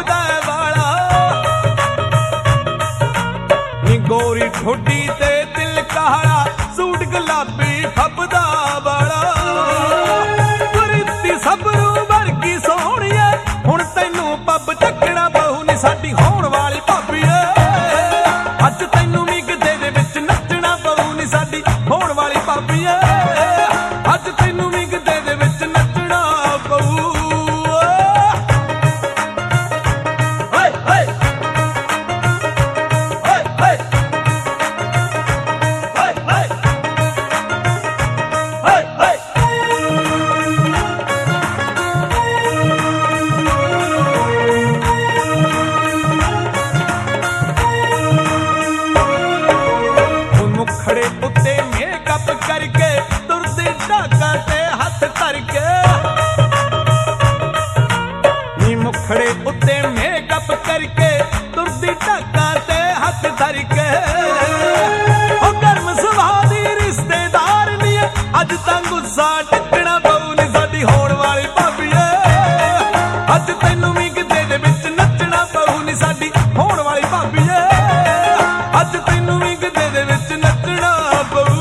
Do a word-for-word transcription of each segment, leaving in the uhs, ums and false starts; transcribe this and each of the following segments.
ਫੱਬਦਾ ਵਾਲਾ ਨੀ ਗੋਰੀ ਠੋਡੀ ਤੇ ਦਿਲ ਕਾਲਾ ਸੂਟ ਗੁਲਾਬੀ ਫੱਬਦਾ ਵਾਲਾ ਪ੍ਰੀਤੀ ਸਬਰੂ ਵਰਗੀ ਸੋਹਣੀਏ ਹੁਣ ਤੈਨੂੰ ਪੱਬ ਚੱਕਣਾ ਪਊ ਨੀ ਸਾਡੀ ਹੋਣ ਵਾਲੀ ਭਾਬੀ ਏ ਅੱਜ ਤੈਨੂੰ ਵੀ ਗਿੱਧੇ ਦੇ ਵਿੱਚ ਨੱਚਣਾ ਪਊ ਨੀ ਸਾਡੀ ਹੋਣ ਵਾਲੀ ਭਾਬੀ ਏ ਅੱਜ ਤੈਨੂੰ ਵੀ ਗਿੱਧੇ ਦੇ ਵਿੱਚ ਨੱਚਣਾ ਪਊ ਮੁਖੜੇ ਉੱਤੇ ਮੇਕਅਪ ਕਰਕੇ ਤੁਰਦੇ ਢਾਕਾਂ ਤੇ ਹੱਥ ਧਰ ਕੇ ਨੀ ਮੁਖੜੇ ਉੱਤੇ ਮੇਕਅਪ ਕਰਕੇ ਤੁਰਦੀ ਢਾਕਾਂ ਤੇ ਹੱਥ ਧਰ ਕੇ ਉਹ ਗਰਮ ਸੁਭਾਅ ਦੀ ਰਿਸ਼ਤੇਦਾਰ ਨੀ ਅੱਜ ਤਾਂ ਗੁੱਸਾ ਟੱਕਣਾ ਪਊ ਨੀ ਸਾਡੀ ਹੋਣ ਵਾਲੀ ਭਾਬੀ ਏ ਅੱਜ ਤੈਨੂੰ ਵੀ ਗਿੱਧੇ ਦੇ ਵਿੱਚ ਨੱਚਣਾ ਪਊ ਨੀ ਸਾਡੀ ਹੋਣ ਵਾਲੀ ਭਾਬੀ ਏ ਅੱਜ ਤੈਨੂੰ ਵੀ ਗਿੱਧੇ ਦੇ ਵਿੱਚ ਨੱਚਣਾ ਪਊ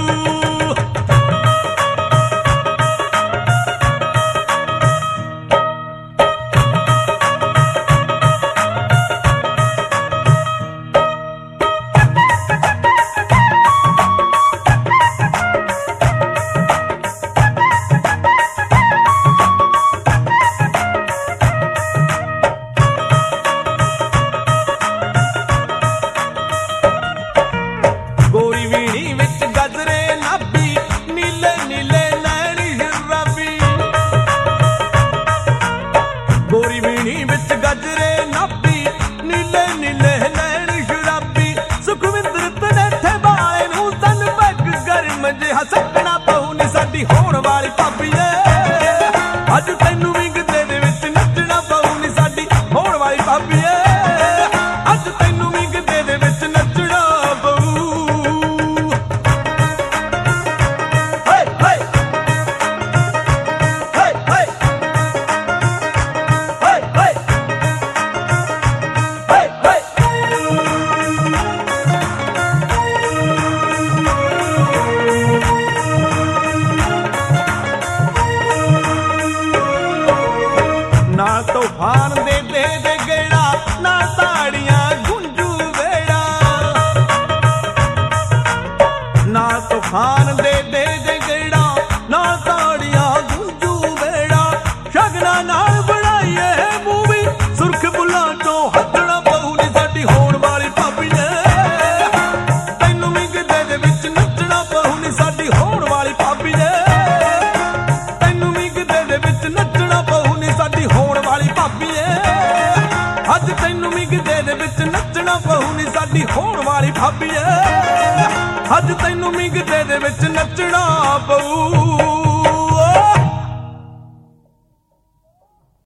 ਗੋਰੀ ਵੀਣੀ ਵਿੱਚ ਗਜਰੇ ਨਾਭੀ ਨੀਲੇ ਨੀਲੇ ਨੈਣ ਸ਼ਰਾਬੀ ਗੋਰੀ ਵੀਣੀ ਵਿੱਚ ਗਜਰੇ ਨਾਭੀ ਨੀਲੇ ਨੀਲੇ ਨੈਣ ਸ਼ਰਾਬੀ ਸੁਖਵਿੰਦਰ ਤਨੇਠੇ ਵਾਲੇ ਨੂੰ ਤਨ ਪੱਗ ਗਰਮ ਜਿਹਾ ਸੱਕਣਾ ਪਊ ਨੀ ਸਾਡੀ ਹੋਣ ਵਾਲੀ ਭਾਬੀ ਏ ਅੱਜ ਤੈਨੂੰ ਵੀ ਗਿੱਧੇ ਦੇ ਵਿੱਚ ਨੱਚਣਾ ਪਊ ਨੀ ਸਾਡੀ ਹੋਣ ਵਾਲੀ ਭਾਬੀ ਏ ਅੱਜ ਤੈਨੂੰ ਵੀ ਗਿੱਧੇ ਦੇ ਵਿੱਚ ਨੱਚਣਾ ਪਊ ਨਾ ਤੂਫਾਨ ਦੇ ਦੇ ਦੇ ਗੇੜਾ ਨਾ ਤਾੜੀਆਂ ਗੁੰਜੂ ਵੇੜਾ ਨਾ ਤੂਫਾਨ ਦੇ ਦੇ ਦੇ ਗੇੜਾ ਨਾ ਤਾੜੀਆਂ ਗੁੰਜੂ ਵੇੜਾ ਸ਼ਗਨਾ ਨਾਲ ਬਣਾਈਏ ਮੂਵੀ ਸੁਰਖ ਬੁੱਲਾਂ ਚੋਂ ਹੱਸਣਾ ਪਊ ਨੀ ਸਾਡੀ ਹੋਣ ਵਾਲੀ ਭਾਬੀ ਏ ਤੈਨੂੰ ਵੀ ਗਿੱਧੇ ਦੇ ਵਿੱਚ ਨੱਚਣਾ ਪਊ ਨੀ ਸਾਡੀ ਹੋਣ ਵਾਲੀ ਭਾਬੀ ਏ ਤੈਨੂੰ ਵੀ ਗਿੱਧੇ ਦੇ ਵਿੱਚ ਨੱਚਣਾ ਪਊ ਨੀ ਸਾਡੀ ਹੋਣ ਵਾਲੀ ਭਾਬੀ ਏ ਅੱਜ ਤੈਨੂੰ ਵੀ ਗਿੱਧੇ ਦੇ ਵਿੱਚ ਨੱਚਣਾ ਪਊ ਨੀ ਸਾਡੀ ਹੋਣ ਵਾਲੀ ਭਾਬੀ ਏ ਅੱਜ ਤੈਨੂੰ ਵੀ ਗਿੱਧੇ ਦੇ ਵਿੱਚ ਨੱਚਣਾ ਪਊ